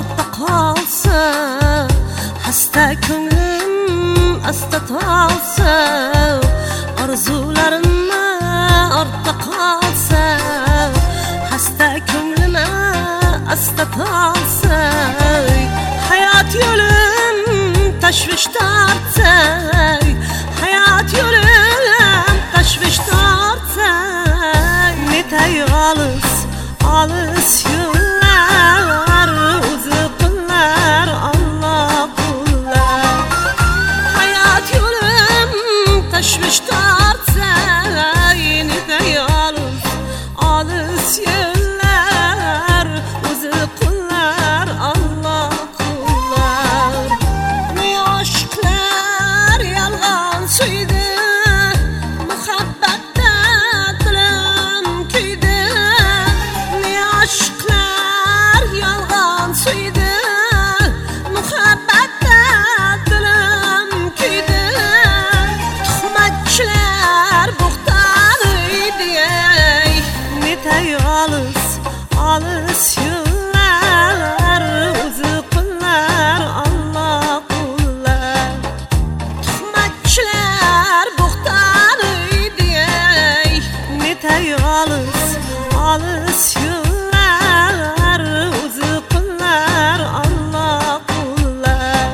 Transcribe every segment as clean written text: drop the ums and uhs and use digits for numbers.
ortda qolsa, hasta ko'nglim asta tolsa, orzularimni ortda qolsa, hasta ko'nglim asta tolsa, hayot yo'lim tashvish tortsa, hayot yo'lim tashvish tortsa, netay olis olis yo'llar, o'zi qillar Alloh qullar. Hayot yo'lim tashvish tortsa, netay olis olis yo'llar, o'zi qillar Alloh qullar. Ne oshqlar yolg'on suydi, muhabbatda dilim kuydi. Ne oshqlar yolg'on suydi, muhabbatda dilim kuydi. Tuhmatchilar bo'xton uydi, netay olis olis yo'llar, o'zi qillar Alloh qullar. Tuhmatchilar bo'xton uydi, netay olis olis yo'llar, o'zi qillar Alloh qullar.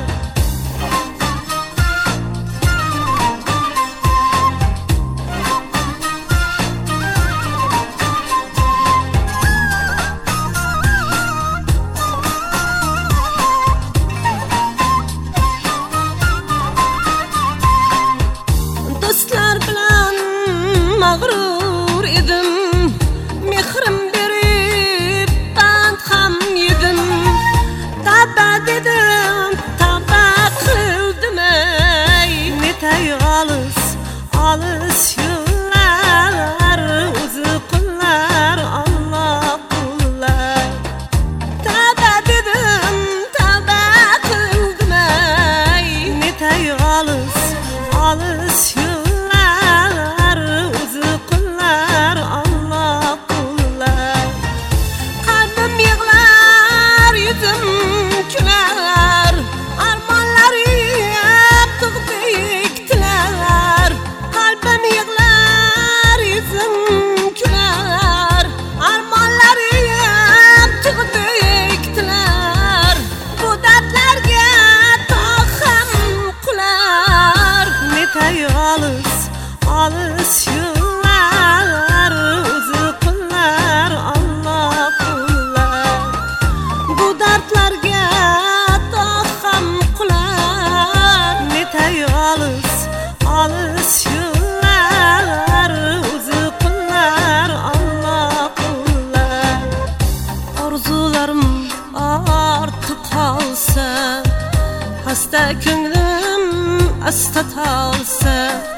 Do'stlar bilan mag'rur edim, mehrim berib pand ham yedim. Tavba dedim, tavba qildim, netay olis olis yo'llar, o'zi qillar Alloh qullar. Tavba dedim, tavba qildim, netay olis olis yo'llar, o'zi qillar Alloh qullar. Qalbim yig'lar, yuzim kular, armonlarim tug'dek tilar. Qalbim yig'lar, yuzim kular, armonlarim tug'dek tilar. Bu dardlarga toqim qular, netay olis olis yo'llar, o'zi qillar Alloh qullar. Bu dardlarga toqim qular, netay olis olis yo'llar, o'zi qillar Alloh qullar. Orzularim ortda qolsa, hasta ko'nglim asta tolsa,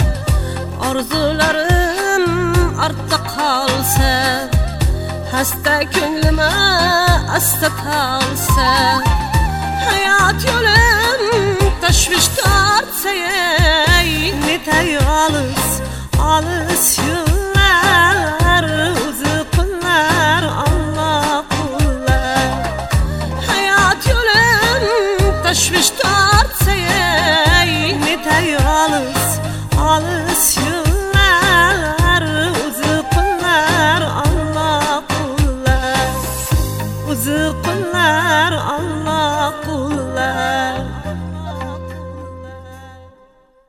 orzularim ortda qolsa, hasta ko'nglim asta tolsa, hayot yo'lim tashvish tortsa, netay olis olis yo'llar, o'zi qillar Alloh qullar. Hayot yo'lim tashvish tortsa,